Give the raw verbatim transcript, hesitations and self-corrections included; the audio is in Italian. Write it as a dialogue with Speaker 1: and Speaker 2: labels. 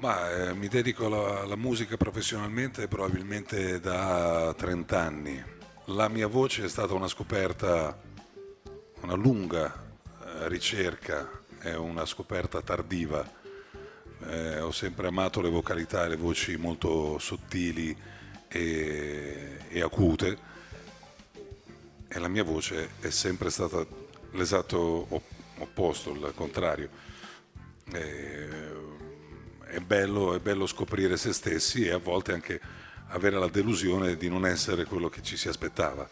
Speaker 1: Ma eh, mi dedico alla, alla musica professionalmente probabilmente da trenta anni. La mia voce è stata una scoperta, una lunga eh, ricerca, è una scoperta tardiva. Eh, ho sempre amato le vocalità e le voci molto sottili e, e acute, e la mia voce è sempre stata l'esatto op- opposto, il contrario. Eh, è bello, è bello scoprire se stessi e a volte anche avere la delusione di non essere quello che ci si aspettava.